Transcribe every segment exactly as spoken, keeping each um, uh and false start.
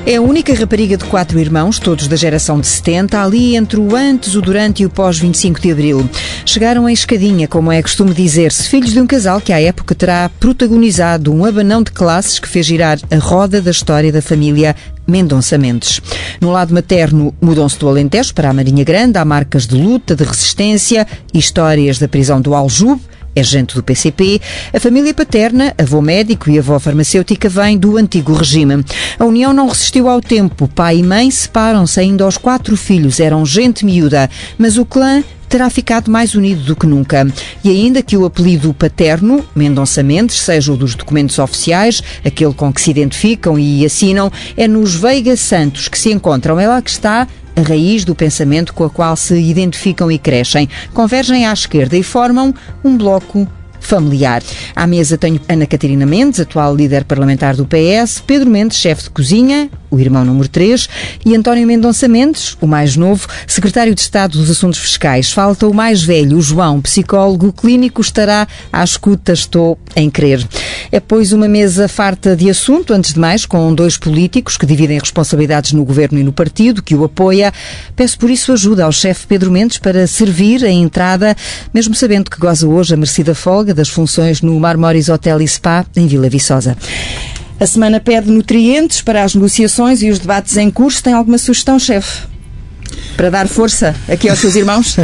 É a única rapariga de quatro irmãos, todos da geração de setenta, ali entre o antes, o durante e o pós vinte e cinco de Abril. Chegaram em escadinha, como é costume dizer-se, filhos de um casal que à época terá protagonizado um abanão de classes que fez girar a roda da história da família Mendonça Mendes. No lado materno, mudam-se do Alentejo para a Marinha Grande, há marcas de luta, de resistência, histórias da prisão do Aljube. É gente do P C P. A família paterna, avô médico e avó farmacêutica, vem do antigo regime. A união não resistiu ao tempo. Pai e mãe separam-se ainda aos quatro filhos. Eram gente miúda. Mas o clã terá ficado mais unido do que nunca. E ainda que o apelido paterno, Mendonça Mendes, seja o dos documentos oficiais, aquele com que se identificam e assinam, é nos Veiga Santos que se encontram. É lá que está a raiz do pensamento com a qual se identificam e crescem. Convergem à esquerda e formam um bloco familiar. À mesa tenho Ana Catarina Mendes, atual líder parlamentar do P S, Pedro Mendes, chefe de cozinha, o irmão número três, e António Mendonça Mendes, o mais novo, secretário de Estado dos Assuntos Fiscais. Falta o mais velho, o João, psicólogo clínico, estará à escuta, estou em crer. É, pois, uma mesa farta de assunto, antes de mais, com dois políticos que dividem responsabilidades no governo e no partido, que o apoia. Peço por isso ajuda ao chefe Pedro Mendes para servir a entrada, mesmo sabendo que goza hoje a merecida folga das funções no Marmoris Hotel e Spa, em Vila Viçosa. A semana pede nutrientes para as negociações e os debates em curso. Tem alguma sugestão, chefe? Para dar força aqui aos seus irmãos?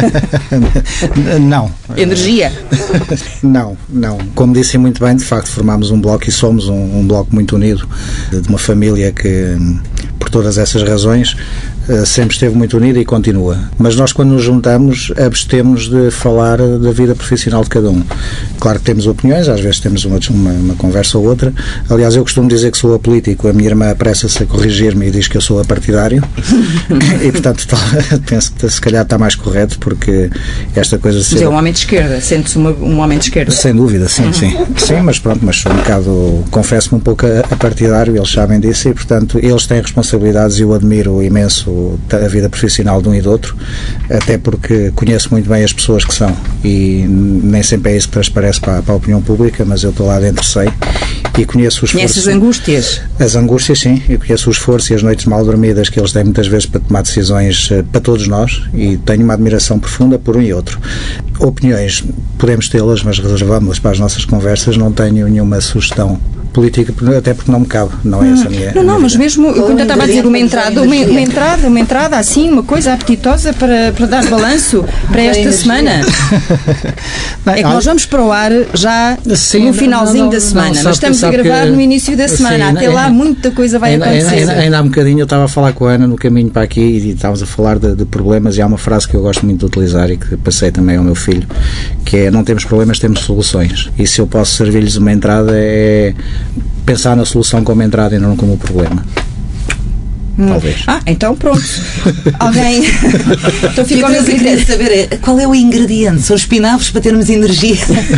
Não. Energia? Não, não. Como disse muito bem, de facto, formámos um bloco e somos um, um bloco muito unido, de uma família que, por todas essas razões, sempre esteve muito unida e continua. Mas nós, quando nos juntamos, abstemos de falar da vida profissional de cada um. Claro que temos opiniões, às vezes temos uma, uma, uma conversa ou outra. Aliás, eu costumo dizer que sou apolítico, a minha irmã apressa-se a corrigir-me e diz que eu sou apartidário. E, portanto, penso que se calhar está mais correto, porque esta coisa de ser... Mas é um homem de esquerda, sente-se um homem de esquerda. Sem dúvida, sim, sim. Sim, mas pronto, mas sou um bocado, confesso-me um pouco apartidário, eles sabem disso e, portanto, eles têm responsabilidades e eu admiro imenso a vida profissional de um e do outro, até porque conheço muito bem as pessoas que são e nem sempre é isso que transparece para, para a opinião pública, mas eu estou lá dentro, sei, e conheço os esforços. Conheces as angústias? As angústias, sim, eu conheço o esforço e as noites mal dormidas que eles têm muitas vezes para tomar decisões para todos nós e tenho uma admiração profunda por um e outro. Opiniões, podemos tê-las, mas reservamos-las para as nossas conversas, não tenho nenhuma sugestão política, até porque não me cabe, não é essa a minha... Não, não, minha mas vida. mesmo, eu estava a dizer uma entrada, uma, uma entrada, uma entrada assim, uma coisa apetitosa para, para dar balanço para esta semana. É que nós vamos para o ar já Sim, no finalzinho não, não, da semana. Nós estamos a gravar no início da semana. Sim, até lá muita coisa vai ainda, acontecer. Ainda, ainda há um bocadinho eu estava a falar com a Ana no caminho para aqui e estávamos a falar de, de problemas e há uma frase que eu gosto muito de utilizar e que passei também ao meu filho, que é: não temos problemas, temos soluções. E se eu posso servir-lhes uma entrada é pensar na solução como entrada e não como problema. Hum. Talvez. Ah, então pronto. Alguém. Então ficou a querer saber qual é o ingrediente. São espinafres para termos energia.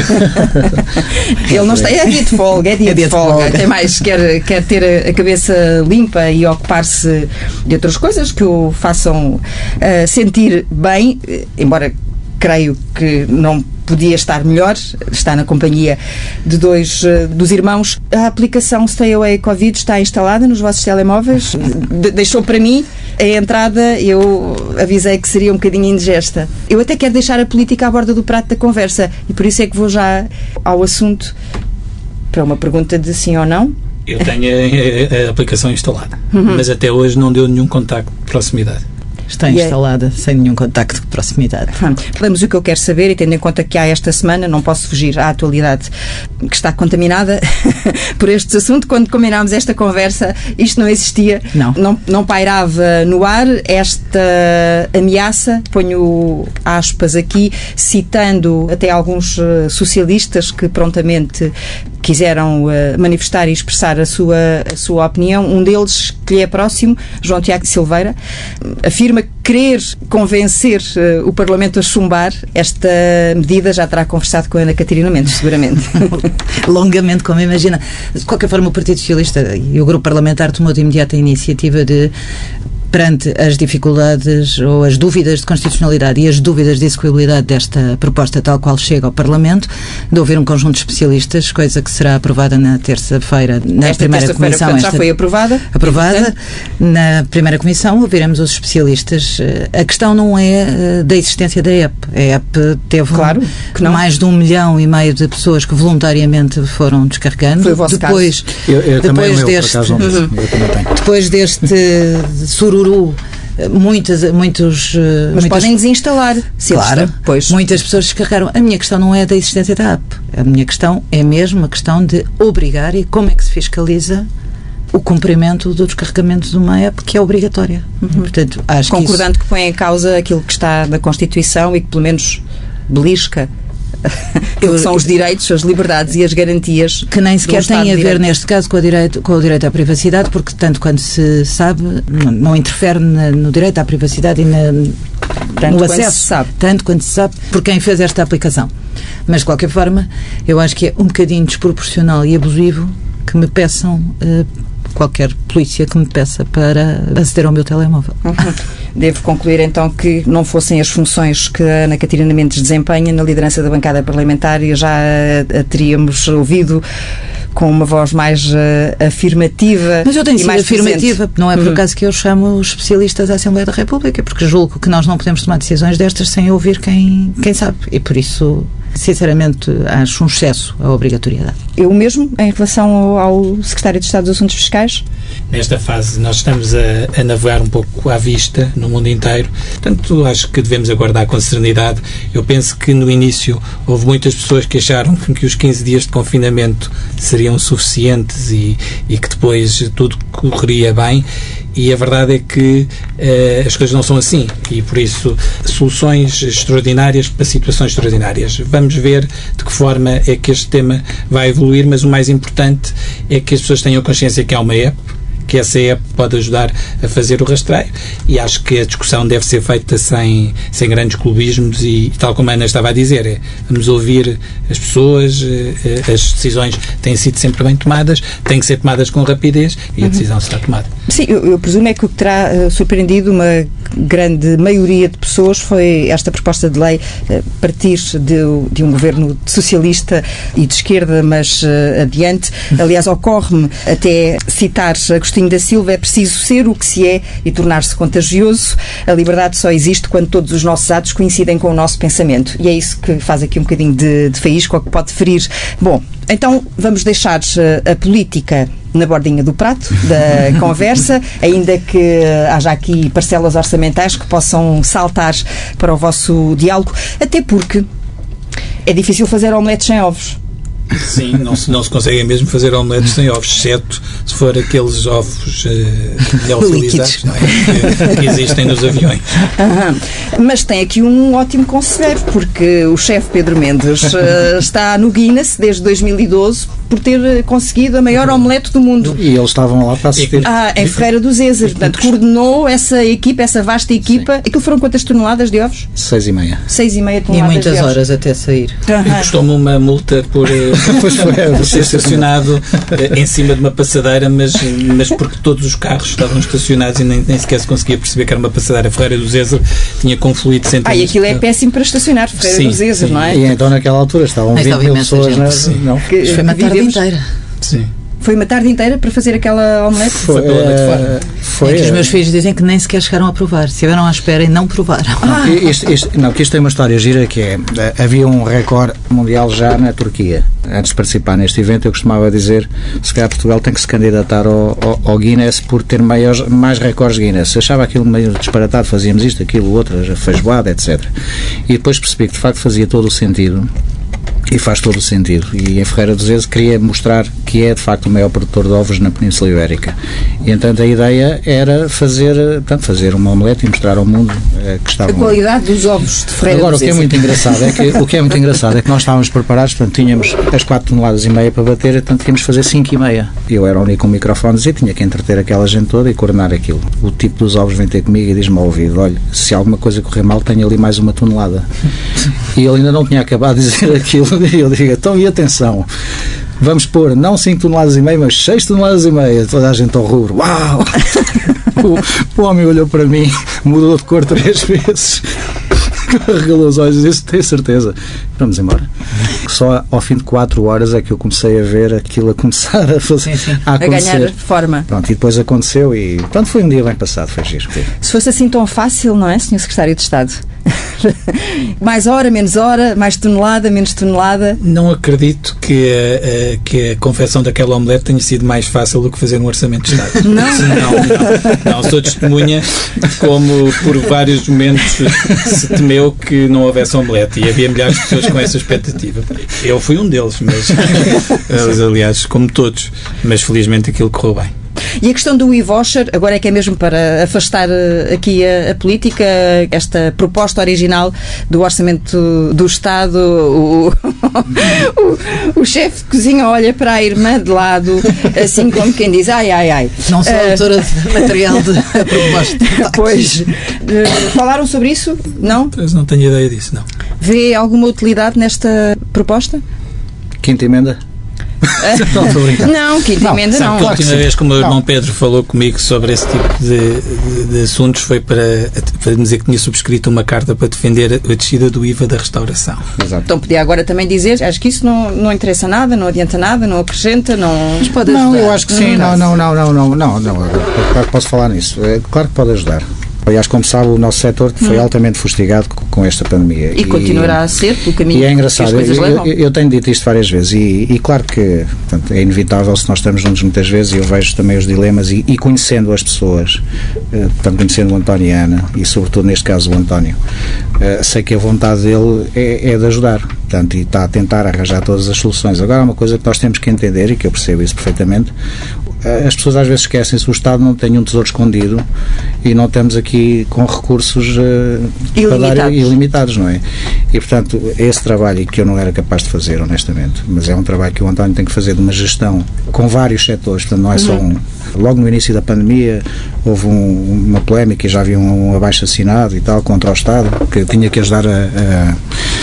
Ele não está. É dia de folga, é dia, é dia de, de folga. folga. Até mais quer, quer ter a cabeça limpa e ocupar-se de outras coisas que o façam uh, sentir bem, embora creio que não podia estar melhor, está na companhia de dois uh, dos irmãos. A aplicação Stay Away Covid está instalada nos vossos telemóveis? De- deixou para mim a entrada, eu avisei que seria um bocadinho indigesta. Eu até quero deixar a política à borda do prato da conversa e por isso é que vou já ao assunto para uma pergunta de sim ou não. Eu tenho a, a, a aplicação instalada, uhum. mas até hoje não deu nenhum contacto de proximidade. Está instalada, é... sem nenhum contacto de proximidade. Falamos o que eu quero saber e tendo em conta que há esta semana, não posso fugir à atualidade que está contaminada por este assunto. Quando combinámos esta conversa, isto não existia. Não. Não, não pairava no ar esta ameaça, ponho aspas aqui, citando até alguns uh, socialistas que prontamente quiseram uh, manifestar e expressar a sua, a sua opinião. Um deles, que lhe é próximo, João Tiago Silveira, afirma querer convencer uh, o Parlamento a chumbar esta medida. Já terá conversado com a Ana Catarina Mendes, seguramente. Longamente, como imagina. De qualquer forma, o Partido Socialista e o Grupo Parlamentar tomou de imediato a iniciativa de perante as dificuldades ou as dúvidas de constitucionalidade e as dúvidas de execuibilidade desta proposta tal qual chega ao Parlamento, de ouvir um conjunto de especialistas, coisa que será aprovada na terça-feira, na esta primeira terça-feira, comissão. portanto, já esta, foi aprovada? Aprovada. Na primeira comissão ouviremos os especialistas. A questão não é da existência da E P. A E P teve claro que não. mais de um milhão e meio de pessoas que voluntariamente foram descarregando. Foi o vosso depois, caso. Eu, eu depois também deste, meu, por acaso, uhum. eu também tenho. Depois deste sururu, muitas, muitos... Mas muitas, podem desinstalar. Se claro, pois. Muitas pessoas descarregaram. A minha questão não é da existência da app. A minha questão é mesmo a questão de obrigar e como é que se fiscaliza o cumprimento do descarregamento de uma app que é obrigatória. Uhum. Portanto, acho Concordando que, isso... que põe em causa aquilo que está na Constituição e que pelo menos belisca que são os direitos, as liberdades e as garantias que nem sequer um têm a ver neste caso com o direito, com o direito à privacidade, porque tanto quando se sabe não, não interfere na, no direito à privacidade e na, tanto no acesso, se sabe. tanto quanto se sabe por quem fez esta aplicação. Mas de qualquer forma eu acho que é um bocadinho desproporcional e abusivo que me peçam uh, qualquer polícia que me peça para aceder ao meu telemóvel. Uhum. Devo concluir então que não fossem as funções que a Ana Catarina Mendes desempenha na liderança da bancada parlamentar e já a, a teríamos ouvido com uma voz mais uh, afirmativa. Mas eu tenho e sido mais afirmativa, presente. Não é por uhum. acaso que eu chamo os especialistas da Assembleia da República, porque julgo que nós não podemos tomar decisões destas sem ouvir quem, quem sabe. E por isso, sinceramente, acho um excesso a obrigatoriedade. Eu mesmo, em relação ao, ao Secretário de Estado dos Assuntos Fiscais? Nesta fase nós estamos a, a navegar um pouco à vista no mundo inteiro, portanto acho que devemos aguardar com serenidade. Eu penso que no início houve muitas pessoas que acharam que os quinze dias de confinamento seriam suficientes e, e que depois tudo correria bem, e a verdade é que eh, as coisas não são assim, e por isso soluções extraordinárias para situações extraordinárias. Vamos ver de que forma é que este tema vai evoluir, mas o mais importante é que as pessoas tenham consciência que há uma app, que essa app pode ajudar a fazer o rastreio, e acho que a discussão deve ser feita sem, sem grandes clubismos e, tal como a Ana estava a dizer, é, vamos ouvir as pessoas, as decisões têm sido sempre bem tomadas, têm que ser tomadas com rapidez e a decisão será tomada. Sim, eu, eu presumo é que o que terá uh, surpreendido uma grande maioria de pessoas foi esta proposta de lei uh, partir de, de um governo socialista e de esquerda, mas uh, adiante. Aliás, ocorre-me até citar Agostinho da Silva: é preciso ser o que se é e tornar-se contagioso. A liberdade só existe quando todos os nossos atos coincidem com o nosso pensamento. E é isso que faz aqui um bocadinho de, de faísca, o que pode ferir. Bom, então vamos deixar uh, a política na bordinha do prato da conversa, ainda que haja aqui parcelas orçamentais que possam saltar para o vosso diálogo, até porque é difícil fazer omeletes sem ovos. Sim, não se, não se consegue mesmo fazer omeletes sem ovos, exceto se for aqueles ovos uh, liofilizados, não é? que, que existem nos aviões. Uhum. Mas tem aqui um ótimo conselheiro, porque o chefe Pedro Mendes uh, está no Guinness desde dois mil e doze por ter conseguido a maior omelete do mundo. E eles estavam lá para assistir. Ah, em Ferreira do Zezer. Portanto, coordenou essa equipa, essa vasta equipa. Sim. Aquilo foram quantas toneladas de ovos? Seis e meia. Seis e meia E toneladas muitas de ovos. horas até sair. Uhum. Custou-me uma multa por, por ser estacionado em cima de uma passadeira, mas, mas porque todos os carros estavam estacionados e nem, nem sequer se conseguia perceber que era uma passadeira. Ferreira do Zezer tinha confluído centenas. Ah, e aquilo é péssimo para estacionar, Ferreira sim, do Zezer, sim. não é? E então naquela altura estavam vinte mil pessoas. Na... Não. Que, foi uma tarde vivemos... inteira. Sim. Foi uma tarde inteira para fazer aquela omelete? Foi, foi pela noite uh, fora. Foi, é que os uh, meus filhos dizem que nem sequer chegaram a provar. Estiveram à espera e não provaram. Não, isto, isto, não, que isto tem uma história gira, que é, havia um recorde mundial já na Turquia. Antes de participar neste evento, eu costumava dizer, se calhar Portugal tem que se candidatar ao, ao, ao Guinness por ter maiores, mais recordes Guinness. Achava aquilo meio disparatado, fazíamos isto, aquilo, outro, feijoada, etcétera. E depois percebi que de facto fazia todo o sentido. E faz todo o sentido. E em Ferreira do Zezer queria mostrar que é, de facto, o maior produtor de ovos na Península Ibérica. E, entanto, a ideia era fazer, portanto, fazer uma omelete e mostrar ao mundo uh, que estavam... A qualidade dos ovos de Ferreira Agora, do o que é muito engraçado é que, o que é muito engraçado é que nós estávamos preparados, portanto, tínhamos as quatro toneladas e meia para bater, portanto, tínhamos de fazer cinco e meia. Eu era o único com microfones e tinha que entreter aquela gente toda e coordenar aquilo. O tipo dos ovos vem ter comigo e diz-me ao ouvido: olha, se alguma coisa correr mal, tenho ali mais uma tonelada. E ele ainda não tinha acabado de dizer aquilo. E eu digo: então, e atenção, vamos pôr não cinco toneladas e meia, mas seis toneladas e meia. Toda a gente ao rubro. Uau! o, o homem olhou para mim, mudou de cor três vezes, regalou os olhos e disse: tenho certeza, vamos embora. Só ao fim de quatro horas é que eu comecei a ver aquilo a começar a, fazer, sim, sim. a acontecer. A ganhar forma. Pronto, e depois aconteceu e pronto, foi um dia bem passado, foi giro. Se fosse assim tão fácil, não é, senhor Secretário de Estado? Mais hora, menos hora, mais tonelada, menos tonelada. Não acredito que a, a, que a confecção daquela omelete tenha sido mais fácil do que fazer um orçamento de Estado. Não? Não, não, não. Sou testemunha como por vários momentos se temeu que não houvesse omelete e havia milhares de pessoas com essa expectativa. Eu fui um deles, mas aliás, como todos, mas felizmente aquilo correu bem. E a questão do e-voucher, agora é que é mesmo para afastar aqui a, a política, esta proposta original do Orçamento do Estado, o, o, o chefe de cozinha olha para a irmã de lado, assim como quem diz, ai, ai, ai. Não sou uh, autora de material de proposta. Pois, uh, falaram sobre isso? Não? Pois não tenho ideia disso, não. Vê alguma utilidade nesta proposta? Quinta emenda? Não, estou a brincar. Não, quinta emenda não. A última vez que o meu irmão Pedro falou comigo sobre esse tipo de, de, de assuntos foi para, para dizer que tinha subscrito uma carta para defender a descida do I V A da restauração. Exato. Então podia agora também dizer, acho que isso não, não interessa nada, não adianta nada, não acrescenta, não... Mas pode ajudar. Não, eu acho que sim, não, não, não, não, não, não, não, claro que posso falar nisso. É, claro que pode ajudar. Aliás, como sabe, o nosso setor foi hum. altamente fustigado com esta pandemia. E, e continuará a ser pelo caminho e é engraçado, que as coisas eu, levam. Eu, eu tenho dito isto várias vezes e, e claro que portanto, é inevitável se nós estamos juntos muitas vezes e eu vejo também os dilemas e, e conhecendo as pessoas, uh, portanto, conhecendo o António e a Ana e sobretudo neste caso o António, uh, sei que a vontade dele é, é de ajudar, portanto, e está a tentar arranjar todas as soluções. Agora, uma coisa que nós temos que entender e que eu percebo isso perfeitamente, as pessoas às vezes esquecem-se, o Estado não tem um tesouro escondido e não estamos aqui com recursos uh, ilimitados. Para dar, ilimitados, não é? E portanto, esse trabalho que eu não era capaz de fazer, honestamente, mas é um trabalho que o António tem que fazer de uma gestão com vários setores, portanto não é só um. Logo no início da pandemia houve um, uma polémica e já havia um, um abaixo assinado e tal contra o Estado, que tinha que ajudar a, a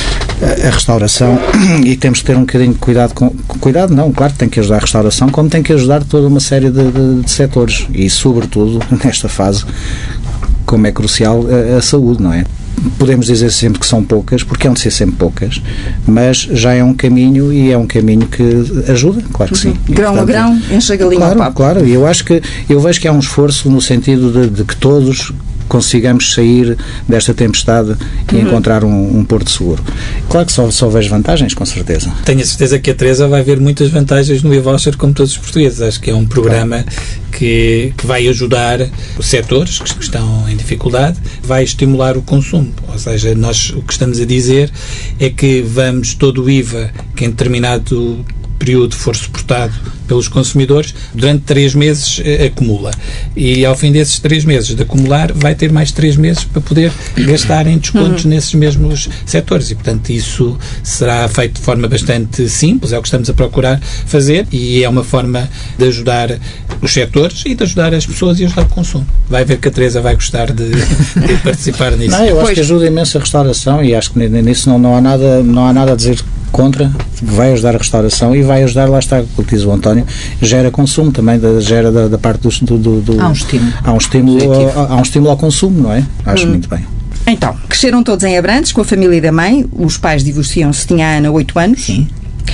a restauração e temos que ter um bocadinho de cuidado com, cuidado não, claro que tem que ajudar a restauração como tem que ajudar toda uma série de, de, de setores e sobretudo nesta fase como é crucial a, a saúde, não é? Podemos dizer sempre que são poucas, porque hão de ser sempre poucas, mas já é um caminho e é um caminho que ajuda, claro que sim. Grão a grão, enche a galinha claro, ao papo. Claro, e eu acho que eu vejo que há um esforço no sentido de, de que todos consigamos sair desta tempestade e uhum. encontrar um, um porto seguro. Claro que só, só vejo vantagens, com certeza. Tenho a certeza que a Teresa vai ver muitas vantagens no e-voucher, como todos os portugueses. Acho que é um programa que, que vai ajudar os setores que estão em dificuldade, vai estimular o consumo. Ou seja, nós o que estamos a dizer é que vamos todo o I V A que em determinado período for suportado pelos consumidores, durante três meses eh, acumula. E ao fim desses três meses de acumular, vai ter mais três meses para poder gastar em descontos uhum. nesses mesmos setores. E, portanto, isso será feito de forma bastante simples, é o que estamos a procurar fazer e é uma forma de ajudar os setores e de ajudar as pessoas e ajudar o consumo. Vai ver que a Teresa vai gostar de, de participar nisso. Não, eu acho pois. que ajuda imenso a restauração e acho que nisso não, não, há, nada, não há nada a dizer contra, vai ajudar a restauração e vai ajudar, lá está, o que diz o António, gera consumo também, da, gera da, da parte do, do, do... Há um estímulo. Há um estímulo, ao, há um estímulo ao consumo, não é? Acho hum. muito bem. Então, cresceram todos em Abrantes, com a família da mãe, os pais divorciam-se, tinha a Ana oito anos. Sim.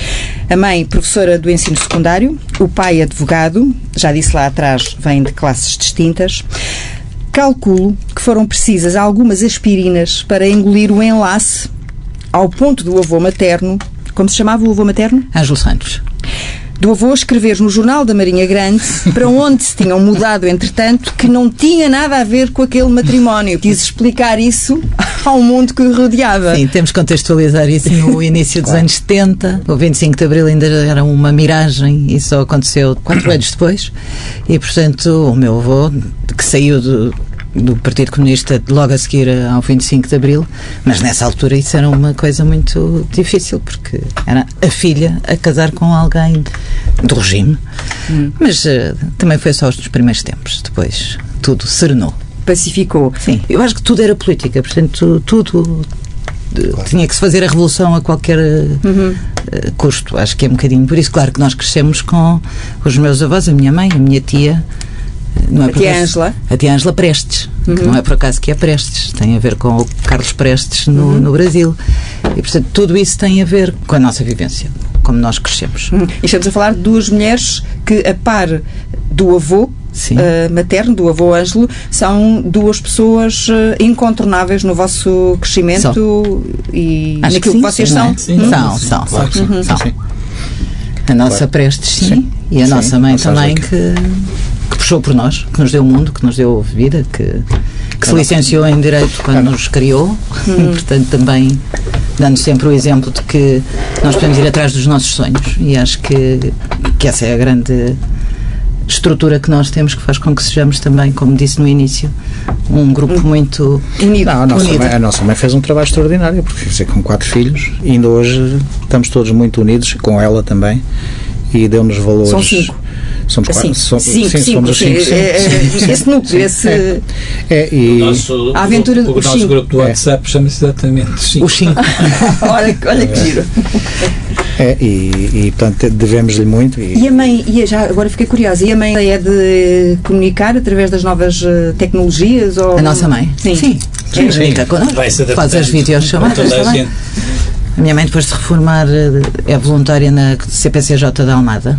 A mãe, professora do ensino secundário, o pai, advogado, já disse lá atrás, vem de classes distintas. Calculo que foram precisas algumas aspirinas para engolir o enlace ao ponto do avô materno, como se chamava o avô materno? Ângelo Santos. Do avô escrever no Jornal da Marinha Grande, para onde se tinham mudado, entretanto, que não tinha nada a ver com aquele matrimónio. Quis explicar isso ao mundo que o rodeava. Sim, temos que contextualizar isso no início dos claro. anos setenta. O vinte e cinco de Abril ainda era uma miragem e só aconteceu quatro anos depois. E, portanto, o meu avô, que saiu do... do Partido Comunista logo a seguir ao vinte e cinco de Abril, mas nessa altura isso era uma coisa muito difícil, porque era a filha a casar com alguém do regime. Hum. Mas uh, também foi só os primeiros tempos, depois tudo serenou. Pacificou. Sim, eu acho que tudo era política, portanto tudo claro. tinha que se fazer a revolução a qualquer uhum. uh, custo, acho que é um bocadinho por isso. Claro que nós crescemos com os meus avós, a minha mãe, a minha tia, Não é a tia Ângela? A tia Ângela Prestes, uhum. que não é por acaso que é Prestes, tem a ver com o Carlos Prestes no, uhum. no Brasil. E, portanto, tudo isso tem a ver com a nossa vivência, como nós crescemos. Uhum. E estamos a falar de duas mulheres que, a par do avô uh, materno, do avô Ângelo, são duas pessoas uh, incontornáveis no vosso crescimento são. e Acho naquilo que, sim, vocês sim, são. É? Sim, hum? São, sim, são. Claro que sim. Uhum. são. Sim. A nossa claro. Prestes, sim, sim. e a sim. nossa mãe Nossa também, que, que puxou por nós, que nos deu o mundo, que nos deu vida, que, que se licenciou em Direito quando nos criou, hum. e, portanto, também dando sempre o exemplo de que nós podemos ir atrás dos nossos sonhos, e acho que, que essa é a grande estrutura que nós temos, que faz com que sejamos também, como disse no início, um grupo muito unido. Não, a, nossa unido. Mãe, a nossa mãe fez um trabalho extraordinário, porque dizer, com quatro filhos, e ainda hoje estamos todos muito unidos, com ela também, e deu-nos valores. São cinco. Somos assim, quatro. Somos, cinco, sim, cinco, somos os cinco. sim, é, é, esse núcleo, esse. É, é, e o nosso, a aventura o, o nosso grupo do WhatsApp é. chama-se exatamente cinco. Os cinco. olha, olha que giro. É, e, e portanto devemos-lhe muito. E, e a mãe, e já agora fiquei curiosa, e a mãe é de comunicar através das novas uh, tecnologias? Ou... A nossa mãe? Sim. Sim. Sim, sim. Comunica connosco. Faz as videochamadas toda a também. gente. A minha mãe, depois de reformar, é voluntária na C P C J de Almada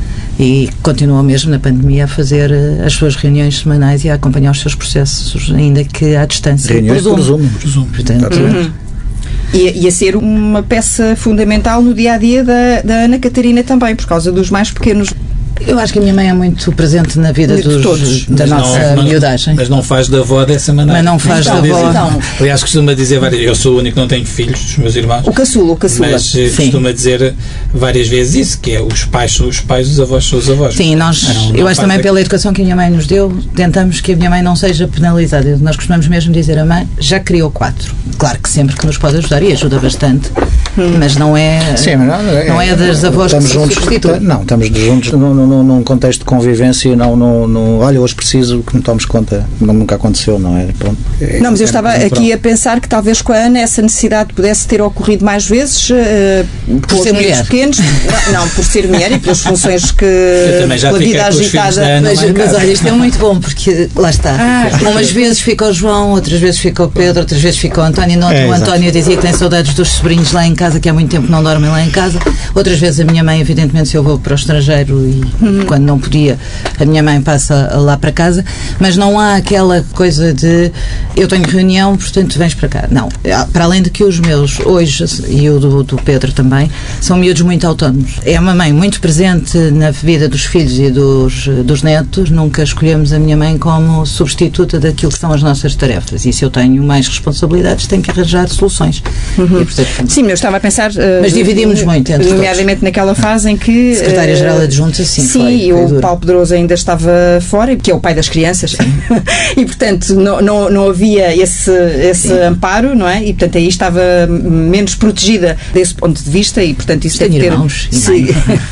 e continua mesmo na pandemia a fazer as suas reuniões semanais e a acompanhar os seus processos, ainda que à distância. Reuniões por Zoom. Por Zoom. Portanto, uhum. E, e a ser uma peça fundamental no dia-a-dia da, da Ana Catarina também, por causa dos mais pequenos. Eu acho que a minha mãe é muito presente na vida de dos, todos. da Mas nossa não, miudagem. Mas não faz da avó dessa maneira. Mas não faz então, da avó. Então. Aliás, costuma dizer várias eu sou o único que não tenho filhos, dos meus irmãos. O caçula, o caçula. Mas Sim. costuma dizer várias vezes isso, que é os pais são os pais, os avós são os avós. Sim, nós, não, não eu acho também aqui. pela educação que a minha mãe nos deu, tentamos que a minha mãe não seja penalizada. Nós costumamos mesmo dizer a mãe, já criou quatro. Claro que sempre que nos pode ajudar, e ajuda bastante, hum. mas não é, Sim, mas não, é, não é das avós estamos que se juntos, substituem. Não, estamos juntos num, num, num contexto de convivência, não, não, não, olha, hoje preciso que me tomes conta, não, nunca aconteceu, não é? Pronto, é não, mas eu é, estava é, aqui a pensar que talvez com a Ana essa necessidade pudesse ter ocorrido mais vezes uh, por ser mulher. Pequenos, não, não, por ser mulher e pelas funções que eu também já pela fiquei vida com os filhos da Ana Mas, lá em mas casa. olha, isto é muito bom, porque lá está. Ah, Umas vezes fica o João, outras vezes fica o Pedro, outras vezes fica o António. Não, É, o exato. António dizia que tem saudades dos sobrinhos lá em casa, que há muito tempo não dormem lá em casa. Outras vezes a minha mãe, evidentemente, se eu vou para o estrangeiro e Uhum. quando não podia, a minha mãe passa lá para casa, mas não há aquela coisa de eu tenho reunião, portanto vens para cá. Não. Para além de que os meus, hoje, e o do, do Pedro também, são miúdos muito autónomos. É uma mãe muito presente na vida dos filhos e dos, dos netos. Nunca escolhemos a minha mãe como substituta daquilo que são as nossas tarefas. E se eu tenho mais responsabilidades, tenho que arranjar soluções. Uhum. E, portanto, sim, eu estava a pensar. Uh, Mas dividimos muito entre nomeadamente todos. naquela fase em que. Secretária-Geral Adjunta, sim. Sim, foi, e foi o duro. Paulo Pedroso ainda estava fora, que é o pai das crianças. E, portanto, não, não, não havia esse, esse amparo, não é? E, portanto, aí estava menos protegida desse ponto de vista e, portanto, isso Tenho deve ter. irmãos, Sim.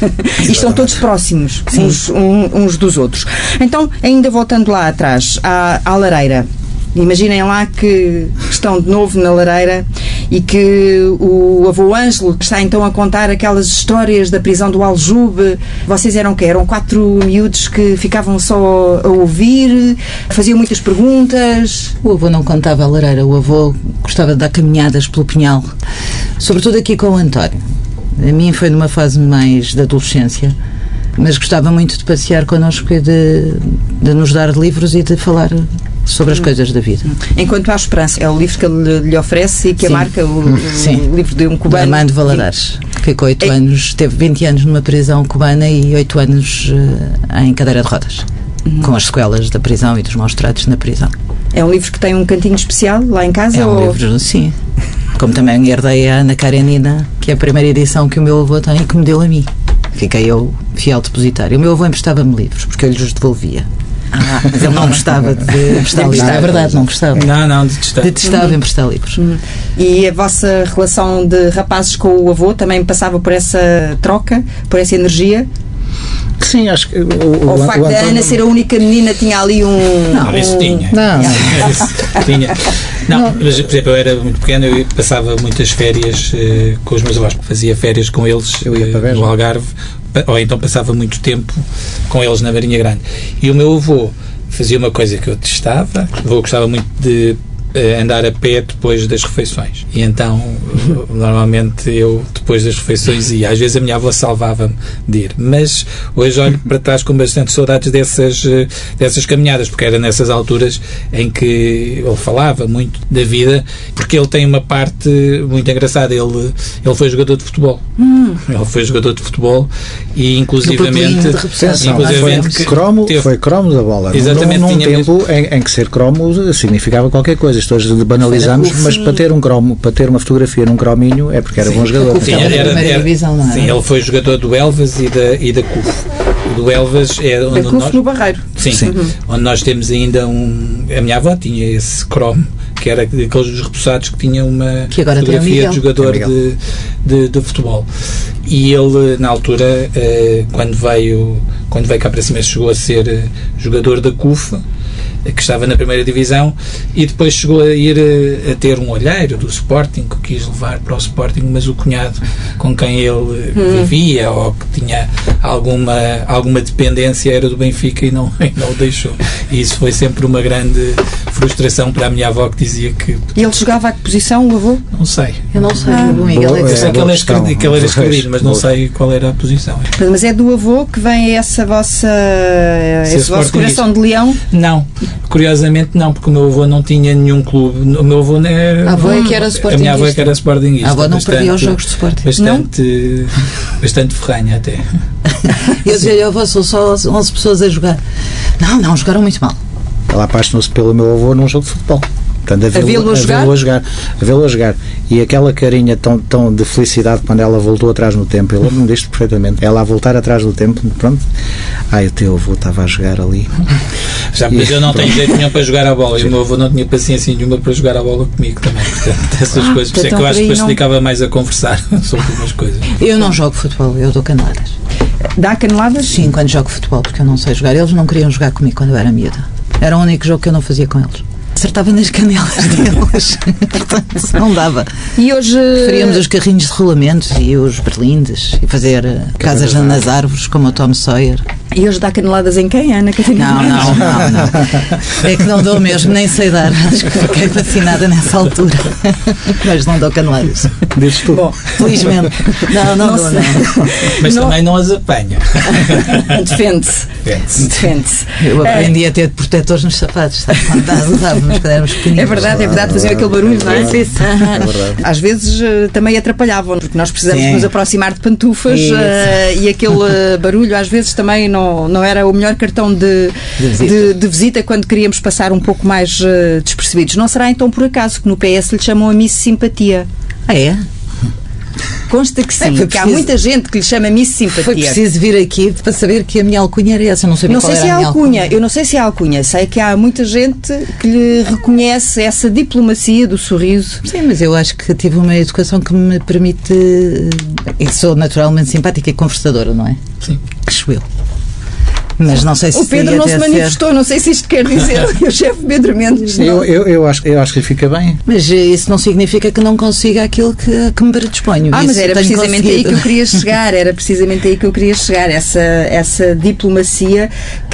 E estão todos próximos uns, um, uns dos outros. Então, ainda voltando lá atrás, à, à lareira. Imaginem lá que estão de novo na lareira e que o avô Ângelo está então a contar aquelas histórias da prisão do Aljube. Vocês eram o quê? Eram quatro miúdos que ficavam só a ouvir, faziam muitas perguntas. O avô não contava a lareira, o avô gostava de dar caminhadas pelo Pinhal, sobretudo aqui com o António. A mim foi numa fase mais da adolescência, mas gostava muito de passear connosco e de, de nos dar livros e de falar sobre as coisas da vida. Enquanto há esperança, é o livro que ele lhe oferece e que Sim. a marca, o, Sim. o livro de um Do cubano. Armando Valadares. Ficou oito É- anos, teve vinte anos numa prisão cubana e oito anos eh, em cadeira de rodas, Uhum. com as sequelas da prisão e dos maus tratos na prisão. É um livro que tem um cantinho especial lá em casa? É um ou... livro, sim. Como também herdei a Ana Karenina, que é a primeira edição que o meu avô tem e que me deu a mim. Fiquei eu fiel depositário. O meu avô emprestava-me livros, porque eu lhes devolvia. Ah, mas ele não gostava de emprestar livros. É verdade, não gostava. Não, não, detestava. Detestava uhum. emprestar livros. Uhum. E a vossa relação de rapazes com o avô também passava por essa troca, por essa energia? Sim, acho que o, Ou o, o facto o da António- Ana ser a única menina tinha ali um... Não, isso um... tinha. Não, Isso tinha. Não, mas, por exemplo, eu era muito pequeno, eu passava muitas férias eh, com os meus avós. Fazia férias com eles Eu ia eh, para Beja. no Algarve, pa- ou então passava muito tempo com eles na Marinha Grande. E o meu avô fazia uma coisa que eu testava. Eu gostava muito de andar a pé depois das refeições. E então, normalmente, eu, depois das refeições, ia. Às vezes a minha avó salvava-me de ir. Mas hoje olho para trás com bastante saudades dessas, dessas caminhadas, porque era nessas alturas em que ele falava muito da vida, porque ele tem uma parte muito engraçada. Ele, ele foi jogador de futebol. Hum. Ele foi jogador de futebol e, inclusivamente... inclusivamente foi, cromo, teve, foi cromo da bola. Exatamente. Num, num tempo mesmo... em, em que ser cromo significava qualquer coisa. Isto hoje banalizamos, mas para ter um cromo, para ter uma fotografia num crominho é porque era sim, bom jogador. Sim, era, era, era, divisão, não é? Sim, ele foi jogador do Elvas e da, e da C U F. O do Elvas é onde da C U F nós, no Barreiro. Sim, sim. Uhum. Onde nós temos ainda um... A minha avó tinha esse cromo, que era aqueles dos repousados que tinha uma que fotografia de jogador de, de, de futebol. E ele, na altura, eh, quando veio quando veio cá para cima, chegou a ser eh, jogador da C U F, que estava na primeira divisão, e depois chegou a ir a, a ter um olheiro do Sporting, que quis levar para o Sporting, mas o cunhado com quem ele hum. vivia ou que tinha alguma, alguma dependência era do Benfica e não, e não o deixou. E isso foi sempre uma grande frustração para a minha avó, que dizia que... E ele jogava a que posição, o avô? Não sei. Eu não sei. Ah. Boa, eu sei é, que, ele escrevi, que ele era escrevido, mas não sei qual era a posição. Mas é do avô que vem essa vossa... esse vosso coração de leão? Não. Curiosamente não, porque o meu avô não tinha nenhum clube. O meu avô não era... A avó é que era Sportingista. A minha avó é que era Sportingista. A avó não bastante, perdia os jogos de Sporting. Bastante, bastante ferranha até. Eu dizia, avô, são só onze pessoas a jogar. Não, não, jogaram muito mal. Ela apaixonou-se pelo meu avô num jogo de futebol. Portanto, a vê-lo a, a, a jogar, a vê-lo a jogar. E aquela carinha tão, tão de felicidade quando ela voltou atrás no tempo, eu lembro-me disto perfeitamente. Ela a voltar atrás no tempo, pronto. Ai, o teu avô estava a jogar ali. Já, mas eu não tenho jeito nenhum para jogar a bola. E o meu avô não tinha paciência nenhuma para jogar a bola comigo também. Portanto, essas ah, coisas. Por isso é que eu acho que depois não... ficava mais a conversar sobre algumas coisas. Eu não jogo futebol, eu dou caneladas. Dá caneladas? Sim, quando jogo futebol, porque eu não sei jogar. Eles não queriam jogar comigo quando eu era miúda. Era o único jogo que eu não fazia com eles. Acertava nas canelas deles. Portanto, não dava. E hoje... Faríamos os carrinhos de rolamentos e os berlindes e fazer casas nas árvores, como o Tom Sawyer. E hoje dá caneladas em quem, Ana Catarina? Não, não, não, não. É que não dou mesmo, nem sei dar. Acho que fiquei vacinada nessa altura. Mas não dou caneladas. Dizes tu. Bom, felizmente. Não, não, não dou, não. Mas não. Também não as apanha. Defende-se. Defende-se. Defende-se. Eu aprendi é... a ter protetores nos sapatos, sabe? Quando usávamos quando éramos pequeninos. É verdade, é verdade, fazer aquele barulho, não é? É verdade. Às vezes também atrapalhavam, porque nós precisamos Sim. nos aproximar de pantufas uh, e aquele uh, barulho às vezes também não Não, não era o melhor cartão de, de, visita. De, de visita quando queríamos passar um pouco mais uh, despercebidos. Não será então por acaso que no P S lhe chamam a Miss Simpatia? Ah, é? Consta que sim, é, porque preciso, há muita gente que lhe chama Miss Simpatia. Foi preciso vir aqui para saber que a minha alcunha era essa. Eu não sabia não qual sei era se é a minha alcunha. alcunha. Eu não sei se é alcunha. Sei que há muita gente que lhe reconhece essa diplomacia do sorriso. Sim, mas eu acho que tive uma educação que me permite... E sou naturalmente simpática e conversadora, não é? Sim. Acho eu. Mas não sei se o Pedro não se manifestou, ser... não sei se isto quer dizer o chefe Pedro Mendes. Eu, eu, eu, acho, eu acho que fica bem. Mas isso não significa que não consiga aquilo que, que me predisponho. Ah, isso mas era precisamente conseguido. aí que eu queria chegar, era precisamente aí que eu queria chegar, essa, essa diplomacia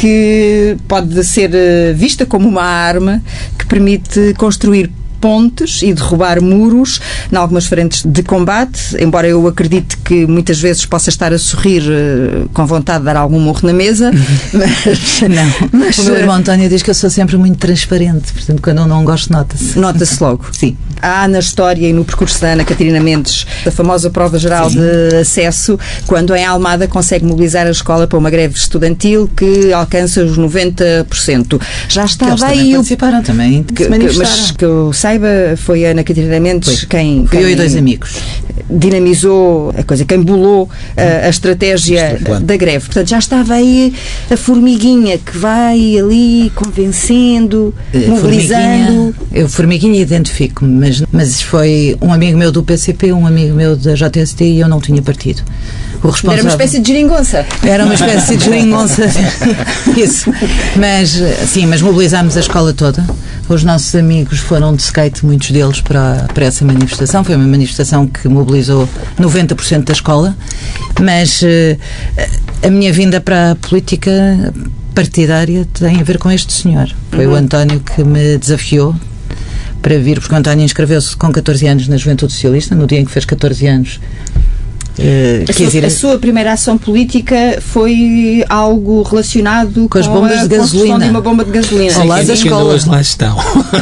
que pode ser vista como uma arma que permite construir pontes e derrubar muros em algumas frentes de combate, embora eu acredite que muitas vezes possa estar a sorrir uh, com vontade de dar algum murro na mesa, mas não. Mas, o meu irmão António diz que eu sou sempre muito transparente, portanto quando eu não gosto nota-se. Nota-se logo. Sim. Há na história e no percurso da Ana Catarina Mendes a famosa prova geral Sim. de acesso, quando em Almada consegue mobilizar a escola para uma greve estudantil que alcança os noventa por cento. Já estava aí... Também participaram também, que, que, mas que eu saiba, foi a Ana Catarina Mendes foi. quem... Foi quem eu e dois amigos. Dinamizou a coisa, quem bolou a, a estratégia da greve. Portanto, já estava aí a formiguinha que vai ali convencendo, uh, mobilizando. Formiguinha, eu, formiguinha, identifico-me, mas, mas foi um amigo meu do P C P, um amigo meu da J S T e eu não tinha partido. O responsável... Era uma espécie de geringonça. Era uma espécie de geringonça. Isso. Mas, sim, mas mobilizámos a escola toda. Os nossos amigos foram de skate, muitos deles, para, para essa manifestação. Foi uma manifestação que mobilizou noventa por cento da escola. Mas uh, a minha vinda para a política partidária tem a ver com este senhor. Foi uhum. o António que me desafiou para vir, porque o António inscreveu-se com catorze anos na Juventude Socialista, no dia em que fez catorze anos. Uh, a, sua, a sua primeira ação política foi algo relacionado com, com as bombas a de gasolina. De uma bomba de gasolina. Ao lado da escola. Lá estão.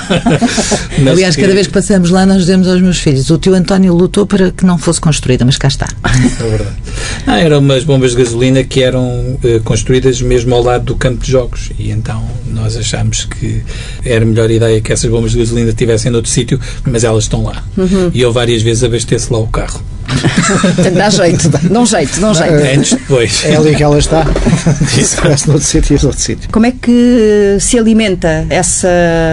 Aliás, cada vez que passamos lá, nós dizemos aos meus filhos: o tio António lutou para que não fosse construída, mas cá está. É verdade. Ah, eram umas bombas de gasolina que eram uh, construídas mesmo ao lado do campo de jogos, e então nós achámos que era a melhor ideia que essas bombas de gasolina estivessem noutro sítio, mas elas estão lá. Uhum. E eu várias vezes abastece lá o carro. Dá jeito, dá um jeito, dá um jeito. Antes, depois. É ali que ela está. Se parece noutro sítio, é outro sítio. Como é que se alimenta essa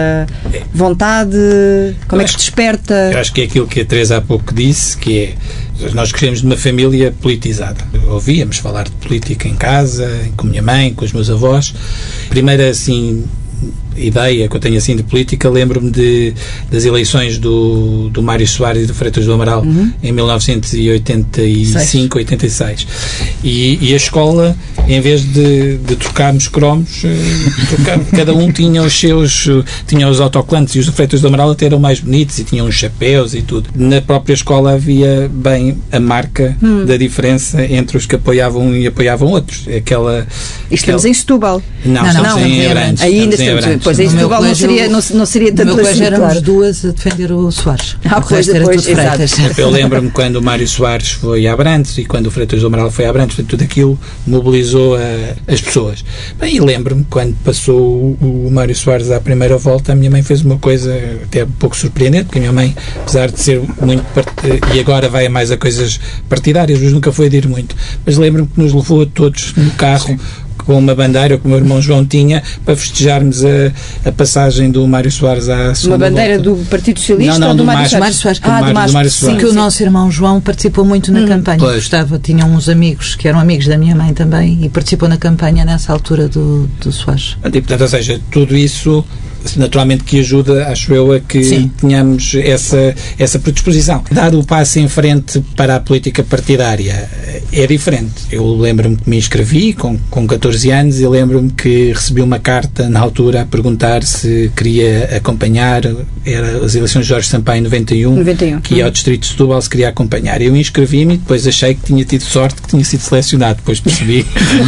vontade? Como eu é que se desperta? Eu acho que é aquilo que a Teresa há pouco disse, que é, nós crescemos de uma família politizada. Ouvíamos falar de política em casa, com a minha mãe, com os meus avós. Primeira, assim, ideia que eu tenho assim de política, lembro-me de, das eleições do, do Mário Soares e do Freitas do Amaral uhum. em mil novecentos e oitenta e cinco, oitenta e seis. E, e a escola, em vez de, de trocarmos cromos, trocar, cada um tinha os seus, tinha os autocolantes, e os do Freitas do Amaral até eram mais bonitos e tinham uns chapéus e tudo. Na própria escola havia bem a marca hum. da diferença entre os que apoiavam um e apoiavam outros. Aquela, e estamos aquela... em Setúbal. Não, não, estamos não, em Abrantes. Ainda estamos. Pois, em Setúbal não seria, não, não seria tanto assim. Assim, éramos claro. duas a defender o Soares. Ah, o pois, resto era depois, tudo Freitas. Eu lembro-me quando o Mário Soares foi a Abrantes e quando o Freitas do Amaral foi a Abrantes, tudo aquilo mobilizou a, as pessoas. Bem, e lembro-me quando passou o, o Mário Soares à primeira volta, a minha mãe fez uma coisa até um pouco surpreendente, porque a minha mãe, apesar de ser muito part... e agora vai mais a coisas partidárias, mas nunca foi de ir muito, mas lembro-me que nos levou a todos no carro. Sim. Com uma bandeira que o meu irmão João tinha para festejarmos a, a passagem do Mário Soares à segunda Uma bandeira volta. do Partido Socialista não, não, ou do, do Mário Soares? Soares? Ah, do Mário, do Mário Soares. Sim, que o nosso irmão João participou muito na hum, campanha. Gostava, tinha uns amigos que eram amigos da minha mãe também e participou na campanha nessa altura do, do Soares. E, portanto, ou seja, tudo isso naturalmente que ajuda, acho eu, a que Sim. tenhamos essa, essa predisposição. Dar o passo em frente para a política partidária é diferente. Eu lembro-me que me inscrevi com, com catorze anos e lembro-me que recebi uma carta na altura a perguntar se queria acompanhar, era as eleições de Jorge Sampaio em noventa e um, noventa e um. que ia ao distrito de Setúbal, se queria acompanhar. Eu inscrevi-me e depois achei que tinha tido sorte, que tinha sido selecionado. Depois percebi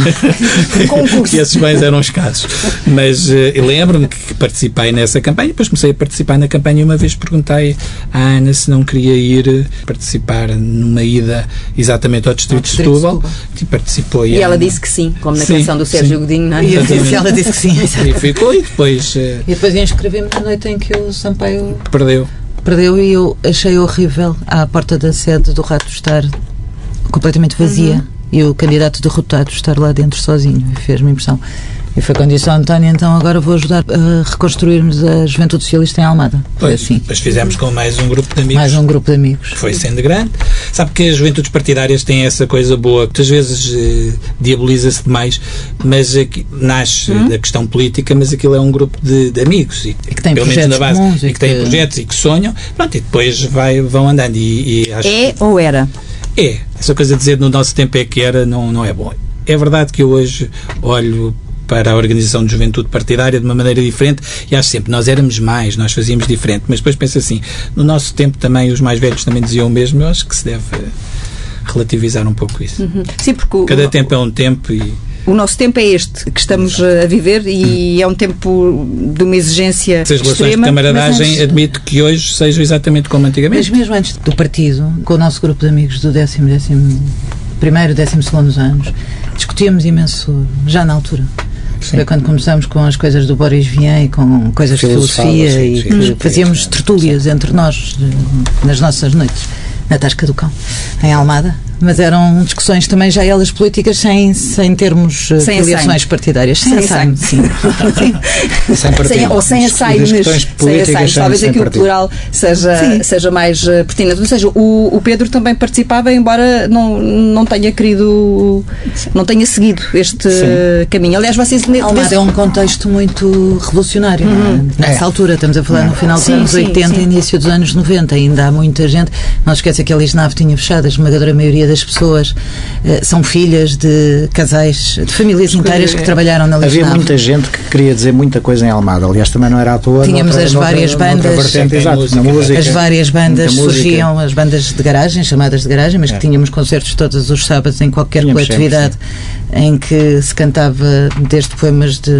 que esses bens eram escassos. Mas eu lembro-me que participei Participei nessa campanha, depois comecei a participar na campanha e uma vez perguntei à Ana se não queria ir participar numa ida exatamente ao Distrito de Setúbal e participou. E, e ela disse que sim, como na sim, canção do Sérgio sim. Godinho, não é? E ela disse que sim. E ficou e depois... Uh, e depois inscrevi-me na noite em que o Sampaio... Perdeu. Perdeu e eu achei horrível à porta da sede do Rato estar completamente vazia uhum. e o candidato derrotado estar lá dentro sozinho. E fez-me impressão. E foi quando disse ao António, então agora vou ajudar a reconstruirmos a Juventude Socialista em Almada. Foi pois, assim. Depois fizemos com mais um grupo de amigos. Mais um grupo de amigos. Foi sendo grande. Sabe que as juventudes partidárias têm essa coisa boa, que muitas vezes eh, diaboliza-se demais, mas aqui, nasce hum? da questão política, mas aquilo é um grupo de, de amigos. E, e que tem pelo projetos menos na base, comuns, e que têm projetos e que sonham. Pronto, e depois vai, vão andando. E, e acho é que, ou era? É. Essa coisa de dizer no nosso tempo é que era, não, não é bom. É verdade que eu hoje olho para a organização de juventude partidária de uma maneira diferente e acho sempre, nós éramos mais, nós fazíamos diferente, mas depois penso assim, no nosso tempo também os mais velhos também diziam o mesmo, eu acho que se deve relativizar um pouco isso. Uhum. Sim, porque o, cada tempo é um tempo e... O nosso tempo é este que estamos Exato. a viver e hum. é um tempo de uma exigência As relações extrema, de camaradagem antes... admito que hoje sejam exatamente como antigamente. Mas mesmo antes do partido, com o nosso grupo de amigos do décimo, décimo primeiro, décimo segundo anos, discutíamos imenso, já na altura. Sim. Foi quando começámos com as coisas do Boris Vian e com coisas de filosofia sim, e sim, que sim, fazíamos sim, tertúlias sim. entre nós de, nas nossas noites na Tasca do Cão, em Almada, mas eram discussões também já elas políticas sem, sem termos sem filiações partidárias. Sem assaio, sim. Sem sem, ou sem assaio, mas sem assaio. Talvez aqui o plural seja, seja mais uh, pertinente. Ou seja, o, o Pedro também participava, embora não, não tenha querido, não tenha seguido este uh, caminho. Aliás, vocês... Almada desse... é um contexto muito revolucionário. Uhum. Nessa é. altura, estamos a falar no final dos sim, anos sim, oitenta e início dos anos noventa, ainda há muita gente. Não se esqueça que a Lisnave tinha fechado, a esmagadora maioria maioria das pessoas uh, são filhas de casais, de famílias inteiras que trabalharam na Lisnave. Havia muita gente que queria dizer muita coisa em Almada. Aliás, também não era à toa. Tínhamos noutra, as várias noutra, bandas, noutra vertente, exato, música, na música, as várias bandas surgiam, música. As bandas de garagem, chamadas de garagem, mas é. que tínhamos concertos todos os sábados em qualquer tínhamos coletividade sempre, em que se cantava desde poemas de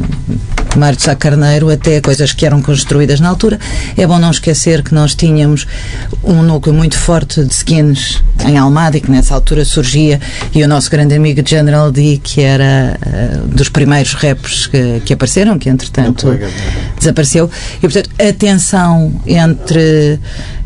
Mário de Sá Carneiro até coisas que eram construídas na altura. É bom não esquecer que nós tínhamos um núcleo muito forte de skins em Almada e que nessa altura surgia, e o nosso grande amigo General D, que era uh, dos primeiros raps que, que apareceram, que entretanto é desapareceu, e portanto a tensão entre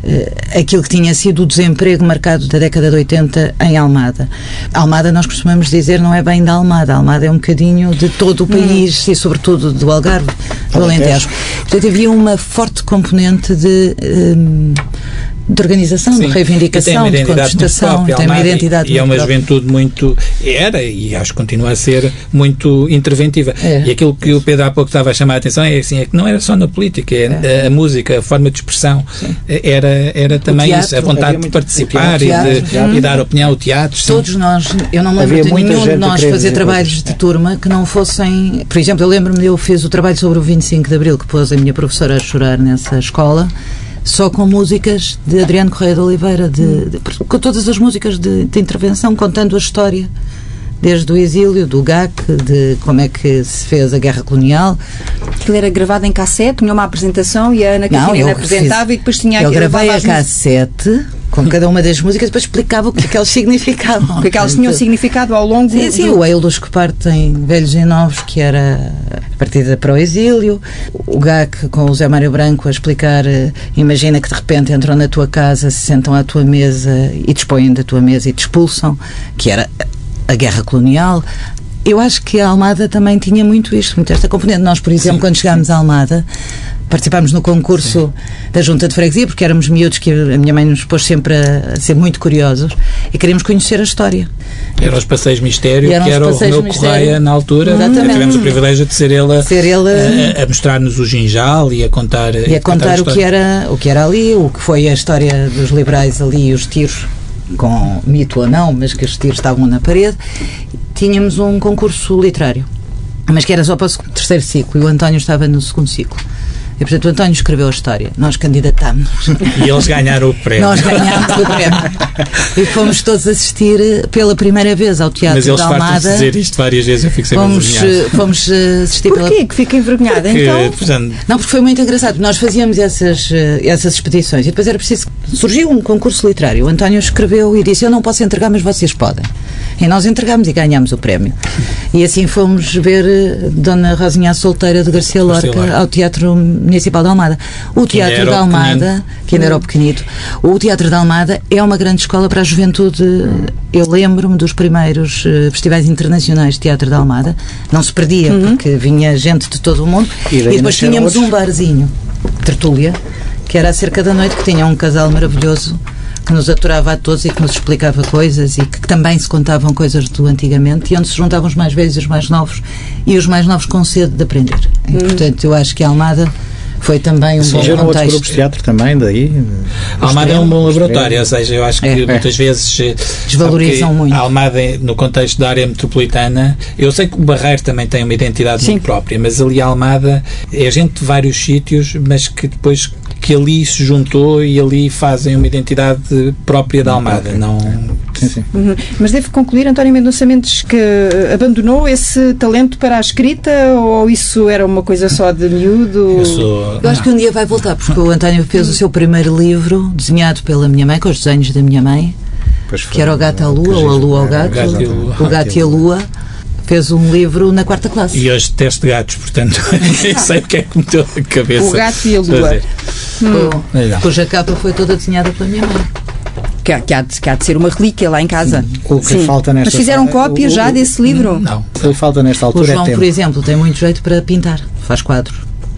uh, aquilo que tinha sido o desemprego marcado da década de oitenta em Almada. Almada, nós costumamos dizer, não é bem da Almada, Almada é um bocadinho de todo o país hum. e sobretudo do Algarve, do Alentejo. Portanto havia uma forte componente de um, de organização, Sim, de reivindicação, de contestação, tem uma identidade e, e é uma própria. Juventude muito, era e acho que continua a ser muito interventiva. É. E aquilo que o Pedro há pouco estava a chamar a atenção é assim, é que não era só na política, é, é. A, a música, a forma de expressão, era, era também teatro, isso, a vontade de participar teatro, e, de, teatro, e dar opinião ao teatro. Todos sim. nós, eu não me lembro de nenhum de nós fazer trabalhos coisas. de turma que não fossem, por exemplo, eu lembro-me, eu fiz o trabalho sobre o vinte e cinco de Abril, que pôs a minha professora a chorar nessa escola, só com músicas de Adriano Correia de Oliveira, de, de, com todas as músicas de, de intervenção, contando a história, desde o exílio, do G A C, de como é que se fez a guerra colonial. Aquilo era gravado em cassete, tinha uma apresentação e a Ana Catarina apresentava fiz, e depois tinha... Eu gravei a cassete com cada uma das músicas, depois explicava o que é que elas significavam. O que é que elas tinham significado ao longo... Sim, sim, do... o Eil dos que partem velhos e novos, que era a partida para o exílio, o G A C com o Zé Mário Branco a explicar, imagina que de repente entram na tua casa, se sentam à tua mesa e dispõem da tua mesa e te expulsam, que era a guerra colonial. Eu acho que a Almada também tinha muito isto, muito esta componente. Nós, por exemplo, Sim. quando chegámos a Almada, participámos no concurso Sim. da Junta de Freguesia, porque éramos miúdos que a minha mãe nos pôs sempre a, a ser muito curiosos e queríamos conhecer a história. Eram os Passeios Mistério, que era o Romeu Correia na altura. Exatamente. Tivemos o privilégio de ser ele, ser ele a, a mostrar-nos o Ginjal e a contar, e a contar, contar o, que era, o que era ali, o que foi a história dos liberais ali e os tiros, com mito ou não, mas que os tiros estavam na parede. Tínhamos um concurso literário, mas que era só para o terceiro ciclo, e o António estava no segundo ciclo. E, portanto, o António escreveu a história. Nós candidatámos. E eles ganharam o prémio. Nós ganhámos o prémio. E fomos todos assistir pela primeira vez ao Teatro de Almada. Mas eles fartam dizer isto várias vezes, eu fico sempre fomos, envergonhado. Fomos assistir Porquê pela... que fica envergonhada, então? Portanto... Não, porque foi muito engraçado. Nós fazíamos essas, essas expedições e depois era preciso... Surgiu um concurso literário. O António escreveu e disse, eu não posso entregar, mas vocês podem. E nós entregámos e ganhámos o prémio. E assim fomos ver Dona Rosinha a Solteira de Garcia Lorca ao Teatro Municipal de Almada. O Teatro de Almada, que ainda era o pequenito, o Teatro de Almada é uma grande escola para a juventude. Eu lembro-me dos primeiros uh, festivais internacionais de Teatro de Almada. Não se perdia, uhum. porque vinha gente de todo o mundo. E, e depois tínhamos outros. um barzinho, Tertúlia, que era acerca da noite, que tinha um casal maravilhoso que nos aturava a todos e que nos explicava coisas e que também se contavam coisas do antigamente, e onde se juntavam os mais velhos e os mais novos, e os mais novos com sede de aprender. E, uhum. portanto, eu acho que a Almada foi também um Sim, bom contexto. Outros grupos de teatro também, daí... A Almada é um bom laboratório, ou seja, eu acho que é, muitas é. vezes... Desvalorizam muito. A Almada, no contexto da área metropolitana, eu sei que o Barreiro também tem uma identidade Sim. muito própria, mas ali a Almada é gente de vários sítios, mas que depois que ali se juntou e ali fazem uma identidade própria da Almada, não... Sim, sim. Uhum. Mas devo concluir, António Mendonça Mendes, que abandonou esse talento para a escrita, ou isso era uma coisa só de miúdo? Eu, sou... eu acho que um dia vai voltar, porque o António fez o seu primeiro livro, desenhado pela minha mãe, com os desenhos da minha mãe, que era o Gato à Lua, ou a Lua ao Gato, o Gato e a Lua. Fez um livro na quarta classe. E hoje teste gatos, portanto, nem sei o que é que meteu na cabeça. O Gato e a Lua. Hum. Cuja capa foi toda desenhada pela minha mãe. Que há, que, há de, que há de ser uma relíquia lá em casa. O que Sim. falta nesta Mas fizeram cópia já desse livro? Não. O que falta nesta altura o João, é tempo. por exemplo, tem muito jeito para pintar. Faz quadros.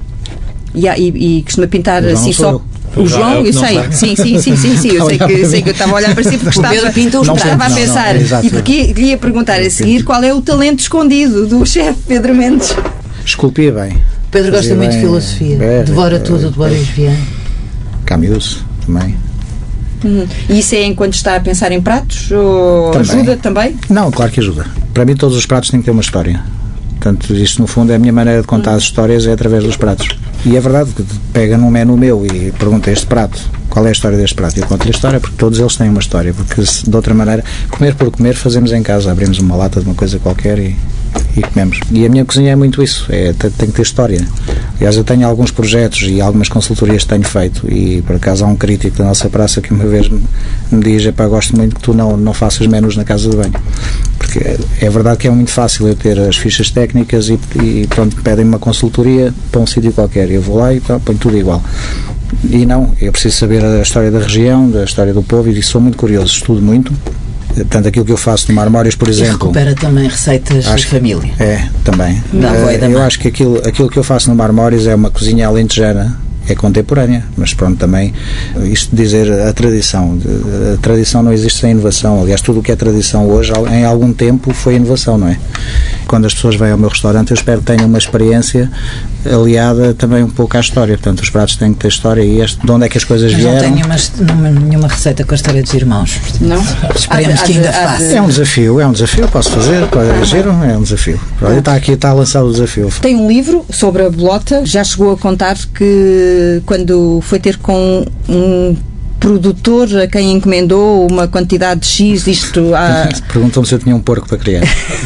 E, e, e costuma pintar assim só... Eu. O João, eu, eu sei, sim, sim, sim, sim, sim, eu sei que, sei que eu estava a olhar para si porque estava, estava a pensar não, não, e porque lhe ia perguntar a seguir qual é o talento escondido do chefe Pedro Mendes. Esculpia bem. Pedro gosta muito de filosofia, é, devora é, tudo de Boris Vian. Camus também. Uhum. E isso é enquanto está a pensar em pratos? Ou também. Ajuda também? Não, claro que ajuda. Para mim todos os pratos têm que ter uma história. Portanto, isto no fundo é a minha maneira de contar uhum. as histórias, é através dos pratos. E é verdade que pega num menu meu e pergunta este prato, qual é a história deste prato? E eu conto a história porque todos eles têm uma história, porque se, de outra maneira, comer por comer fazemos em casa, abrimos uma lata de uma coisa qualquer e, e comemos. E a minha cozinha é muito isso, é, tem, tem que ter história. Aliás, eu tenho alguns projetos e algumas consultorias que tenho feito e por acaso há um crítico da nossa praça que uma vez me, me diz, epá, gosto muito que tu não, não faças menus na casa de banho. Porque é, é verdade que é muito fácil eu ter as fichas técnicas e, e pronto, pedem-me uma consultoria para um sítio qualquer. Eu vou lá e pronto, ponho tudo igual. E não, eu preciso saber a história da região, da história do povo e sou muito curioso, estudo muito. Portanto, aquilo que eu faço no Marmórios, por exemplo... E recupera também receitas de família. É, também. Não, uh, eu mãe. acho que aquilo, aquilo que eu faço no Marmórios é uma cozinha alentejana, é contemporânea, mas pronto, também isto de dizer a tradição, a tradição não existe sem inovação. Aliás, tudo o que é tradição hoje, em algum tempo foi inovação, não é? Quando as pessoas vêm ao meu restaurante, eu espero que tenham uma experiência aliada também um pouco à história. Portanto, os pratos têm que ter história e este, de onde é que as coisas mas vieram. Não tenho nenhuma receita com a história dos irmãos. Não? Esperemos que ainda faça. É um desafio, é um desafio, posso fazer, pode agir, é um desafio. Está aqui, está a lançar o desafio. Tem um livro sobre a bolota, já chegou a contar que quando foi ter com um produtor a quem encomendou uma quantidade de X, isto há... Perguntou-me se eu tinha um porco para criar.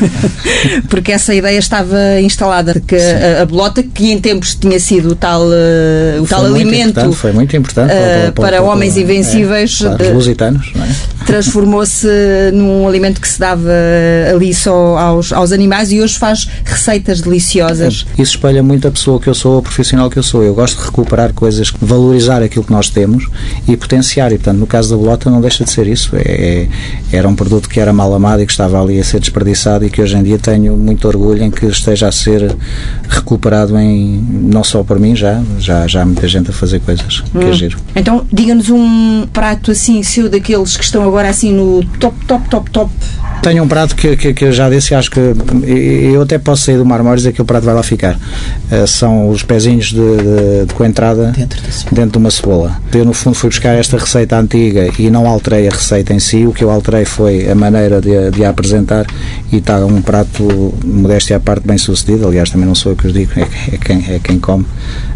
Porque essa ideia estava instalada, que a, a bolota, que em tempos tinha sido o tal, uh, o tal alimento foi muito importante uh, para, para, para, para homens invencíveis, é, claro, os lusitanos, não é? Transformou-se num alimento que se dava ali só aos, aos animais e hoje faz receitas deliciosas. Isso espelha muito a pessoa que eu sou, o profissional que eu sou. Eu gosto de recuperar coisas, valorizar aquilo que nós temos e potenciar. E, portanto, no caso da bolota não deixa de ser isso. É, era um produto que era mal amado e que estava ali a ser desperdiçado e que hoje em dia tenho muito orgulho em que esteja a ser recuperado em, não só por mim, já, já, já há muita gente a fazer coisas que hum. é giro. Então, diga-nos um prato assim, seu, daqueles que estão agora assim no top, top, top, top. Tenho um prato que, que, que eu já disse, acho que eu até posso sair do Marmórios e aquele prato vai lá ficar. Uh, são os pezinhos de, de, de coentrada dentro de, dentro de uma cebola. Eu, no fundo, fui buscar esta receita antiga e não alterei a receita em si. O que eu alterei foi a maneira de, de a apresentar e está um prato, modéstia à parte, bem sucedido. Aliás, também não sou eu que os digo, é, é, quem, é quem come.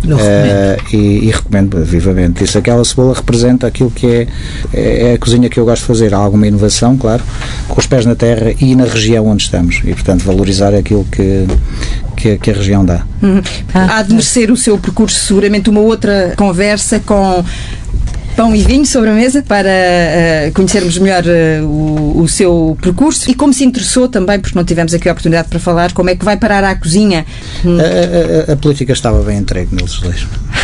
Uh, e, e recomendo vivamente. Isso, aquela cebola representa aquilo que é, é a cozinha que eu gosto de fazer. Há alguma inovação, claro, com os pés na terra e na região onde estamos e, portanto, valorizar aquilo que, que, que a região dá. Uhum. Há de merecer o seu percurso seguramente uma outra conversa com pão e vinho sobre a mesa para uh, conhecermos melhor uh, o, o seu percurso e como se interessou também, porque não tivemos aqui a oportunidade para falar, como é que vai parar à cozinha. Hum. A, a, a política estava bem entregue neles dois.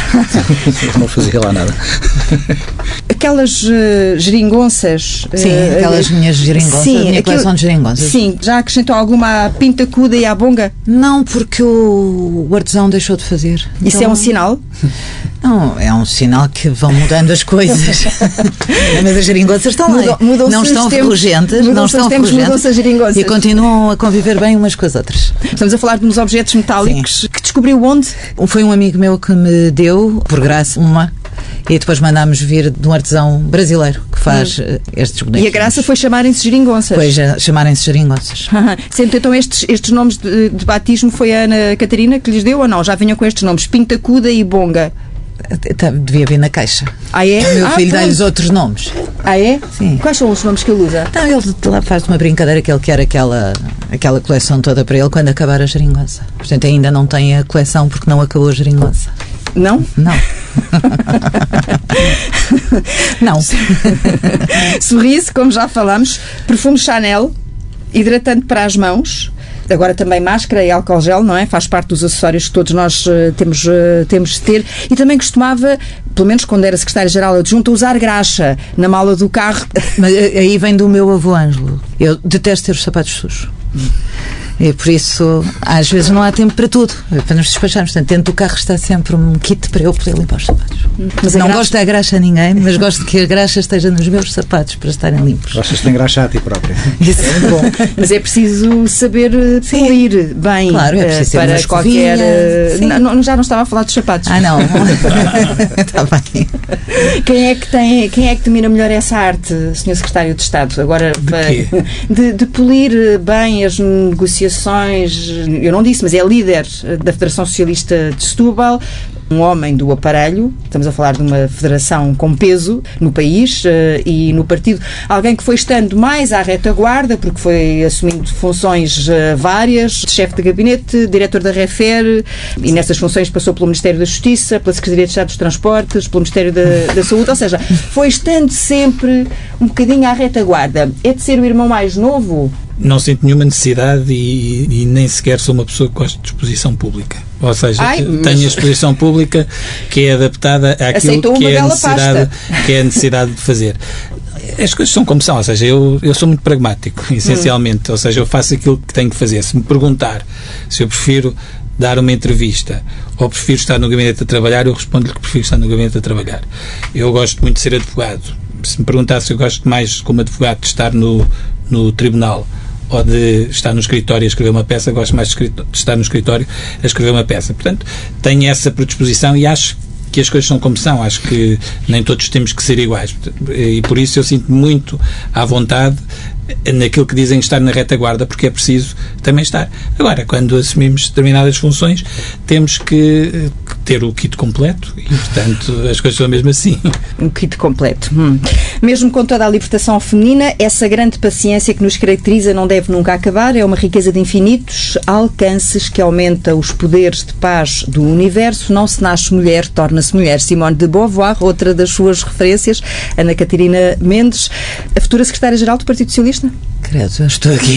Não fazia lá nada. Aquelas uh, geringonças. Sim, uh, aquelas uh, minhas geringonças, sim, a minha aquilo, coleção de geringonças. Sim, já acrescentou alguma à pintacuda e à bonga? Não, porque o, o artesão deixou de fazer. Isso então, é um sinal? Não, é um sinal que vão mudando as coisas. Mas as geringonças estão lá. Mudam, não estão ferrugentas, não estão ferrugentas e continuam a conviver bem umas com as outras. Estamos a falar de uns objetos metálicos. Sim. Que descobriu onde? Foi um amigo meu que me deu, por graça, uma. E depois mandámos vir de um artesão brasileiro que faz hum. estes bonecos. E a graça foi chamarem-se geringonças. Pois, chamarem-se geringonças. Sempre então estes, estes nomes de, de batismo foi a Ana Catarina que lhes deu ou não? Já vinham com estes nomes, Pintacuda e Bonga. Devia vir na caixa. Ah, é? O meu ah, filho dá-lhes outros nomes. Ah, é? Sim. Quais são os nomes que ele usa? Não, ele lá faz uma brincadeira que ele quer aquela, aquela coleção toda para ele quando acabar a geringonça. Portanto, ainda não tem a coleção porque não acabou a geringonça. Não? Não. Não. Sorriso, como já falamos, perfume Chanel, hidratante para as mãos, agora também máscara e álcool gel, não é? Faz parte dos acessórios que todos nós uh, temos, uh, temos de ter. E também costumava, pelo menos quando era secretário-geral adjunto, usar graxa na mala do carro. Mas aí vem do meu avô Ângelo. Eu detesto ter os sapatos sujos. E por isso, às vezes não há tempo para tudo, para nos despacharmos. Portanto, dentro do carro está sempre um kit para eu poder limpar os sapatos. Mas não graxa... gosto da graxa a ninguém, mas gosto que a graxa esteja nos meus sapatos para estarem limpos. Gostas de engraxar a ti própria. Isso é muito bom. Mas é preciso saber polir bem. Claro, é preciso para qualquer. Não, não, já não estava a falar dos sapatos. Ah, não. Está bem. Quem é que tem, quem é que domina melhor essa arte, senhor Secretário de Estado? Agora, de, de, de polir bem as negociações, eu não disse, mas é líder da Federação Socialista de Setúbal, um homem do aparelho, estamos a falar de uma federação com peso no país uh, e no partido, alguém que foi estando mais à retaguarda, porque foi assumindo funções uh, várias, chefe de gabinete, diretor da REFER, e nessas funções passou pelo Ministério da Justiça, pela Secretaria de Estado dos Transportes, pelo Ministério da, da Saúde, ou seja, foi estando sempre um bocadinho à retaguarda. É de ser o irmão mais novo? Não sinto nenhuma necessidade e, e nem sequer sou uma pessoa que gosta de exposição pública. Ou seja, Ai, tenho mas... a exposição pública que é adaptada àquilo Aceitou que é, a necessidade, que é a necessidade de fazer. As coisas são como são, ou seja, eu, eu sou muito pragmático, essencialmente. Hum. Ou seja, eu faço aquilo que tenho que fazer. Se me perguntar se eu prefiro dar uma entrevista ou prefiro estar no gabinete a trabalhar, eu respondo-lhe que prefiro estar no gabinete a trabalhar. Eu gosto muito de ser advogado. Se me perguntar se eu gosto mais, como advogado, de estar no, no tribunal ou de estar no escritório a escrever uma peça, gosto mais de, de estar no escritório a escrever uma peça. Portanto, tenho essa predisposição e acho que as coisas são como são. Acho que nem todos temos que ser iguais. E por isso eu sinto muito à vontade naquilo que dizem estar na retaguarda, porque é preciso também estar. Agora, quando assumimos determinadas funções, temos que ter o kit completo e, portanto, as coisas são mesmo assim. Um kit completo. Hum. Mesmo com toda a libertação feminina, essa grande paciência que nos caracteriza não deve nunca acabar. É uma riqueza de infinitos alcances que aumenta os poderes de paz do universo. Não se nasce mulher, torna-se mulher. Simone de Beauvoir, outra das suas referências. Ana Catarina Mendes, a futura secretária-geral do Partido Socialista. Credo, já estou aqui.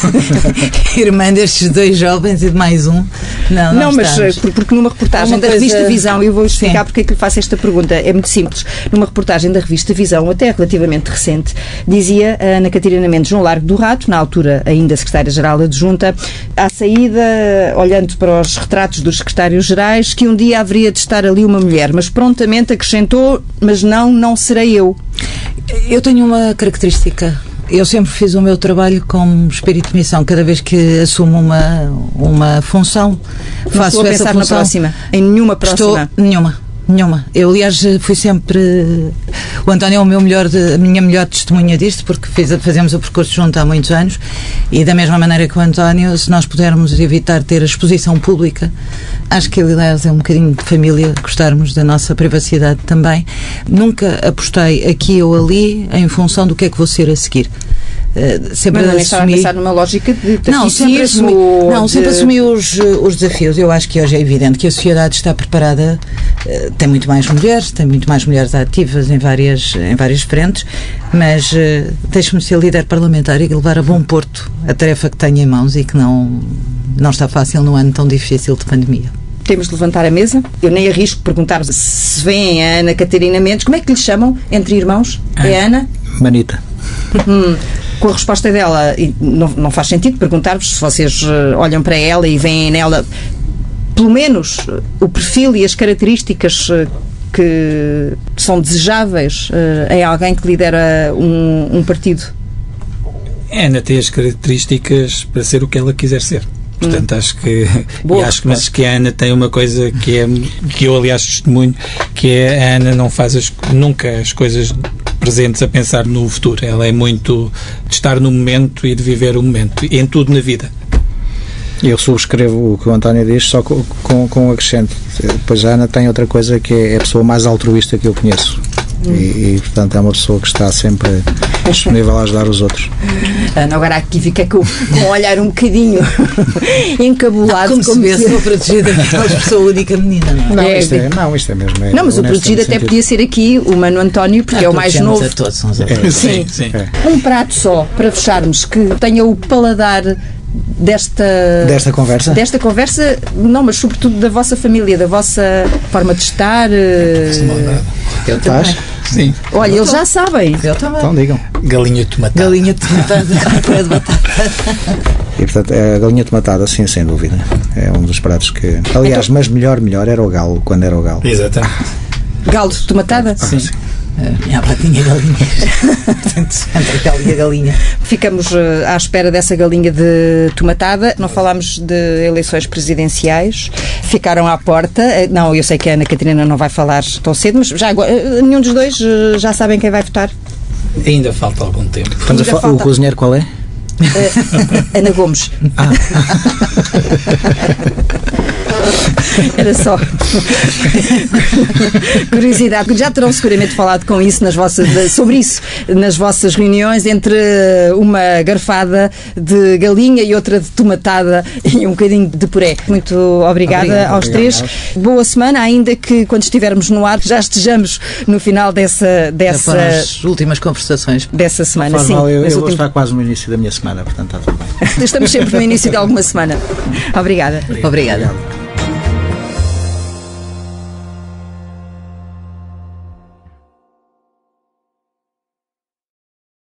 Irmã destes dois jovens e de mais um. Não, não, não mas porque numa reportagem da coisa... revista Visão, eu vou explicar Sim. porque é que lhe faço esta pergunta. É muito simples. Numa reportagem da revista Visão, até relativamente recente, dizia a Ana Catarina Mendes no Largo do Rato, na altura ainda secretária-geral adjunta, à saída, olhando para os retratos dos secretários-gerais, que um dia haveria de estar ali uma mulher, mas prontamente acrescentou, mas não, não serei eu. Eu tenho uma característica. Eu sempre fiz o meu trabalho com espírito de missão. Cada vez que assumo uma, uma função, não faço estou a essa pensar função. Na próxima. Em nenhuma próxima? Estou, nenhuma. Nenhuma. Eu, aliás, fui sempre... O António é o meu melhor de, a minha melhor testemunha disto, porque fiz, fazemos o percurso junto há muitos anos e, da mesma maneira que o António, se nós pudermos evitar ter a exposição pública, acho que, aliás, é um bocadinho de família gostarmos da nossa privacidade também. Nunca apostei aqui ou ali em função do que é que vou ser a seguir. Uh, sempre mas não assumi... estava a pensar numa lógica de não, sempre assumi, não, de... sempre assumi os, os desafios. Eu acho que hoje é evidente que a sociedade está preparada, uh, tem muito mais mulheres, tem muito mais mulheres ativas em várias, em várias frentes, mas uh, deixe-me ser líder parlamentar e levar a bom porto a tarefa que tenho em mãos e que não, não está fácil num ano tão difícil de pandemia. Temos de levantar a mesa. Eu nem arrisco perguntar se vem a Ana Catarina Mendes. Como é que lhe chamam entre irmãos? Ah, é Ana? Manita. Hum, com a resposta dela, não, não faz sentido perguntar-vos se vocês uh, olham para ela e veem nela, pelo menos, uh, o perfil e as características uh, que são desejáveis uh, em alguém que lidera um, um partido. A Ana tem as características para ser o que ela quiser ser. Portanto, hum. acho que, Boa, acho mas que a Ana tem uma coisa que é que eu, aliás, testemunho, que é a Ana não faz as, nunca as coisas presentes a pensar no futuro. Ela é muito de estar no momento e de viver o momento, em tudo na vida. Eu subscrevo o que o António diz, só com, com, com um acrescento. Depois a Ana tem outra coisa, que é a pessoa mais altruísta que eu conheço. Hum. E, e, portanto, é uma pessoa que está sempre disponível a ajudar os outros. Ana, agora aqui fica com, com um olhar um bocadinho encabulado. Como, como se vê, sou protegida, porque sou a única menina. Não, não, é, isto, é, não isto é mesmo. É, não, mas o protegido até podia ser aqui o Mano António, porque ah, é o mais novo. A todos, são os é, sim, sim. sim. É. Um prato só, para fecharmos, que tenha o paladar desta desta conversa desta conversa não, mas sobretudo da vossa família, da vossa forma de estar. Eu também. Sim. Olha, eles já sabem. Eu também. Então digam. Galinha de tomatada. Galinha de tomatada. E, portanto, a galinha tomatada, sim, sem dúvida. É um dos pratos que... Aliás, então, mas melhor, melhor era o galo, quando era o galo. Exatamente. Galo de tomatada? Ah, sim. sim. A minha avó tinha galinhas. Portanto, entre a galo e a galinha. Ficamos uh, à espera dessa galinha de tomatada. Não falámos de eleições presidenciais. Ficaram à porta. Uh, não, eu sei que a Ana Catarina não vai falar tão cedo, mas já agora, uh, nenhum dos dois uh, já sabem quem vai votar? Ainda falta algum tempo. Ainda falta. O cozinheiro qual é? Uh, Ana Gomes. Ah. Era só curiosidade. Já terão seguramente falado com isso nas vossas, sobre isso nas vossas reuniões, entre uma garfada de galinha e outra de tomatada e um bocadinho de puré. Muito obrigada obrigado, aos obrigado. três. Boa semana, ainda que quando estivermos no ar já estejamos no final dessa, dessa as últimas conversações dessa semana. Sim, mal, eu, eu últimas... vou estar quase no início da minha semana, portanto está tudo bem. Estamos sempre no início de alguma semana. Obrigada. Obrigado. Obrigada.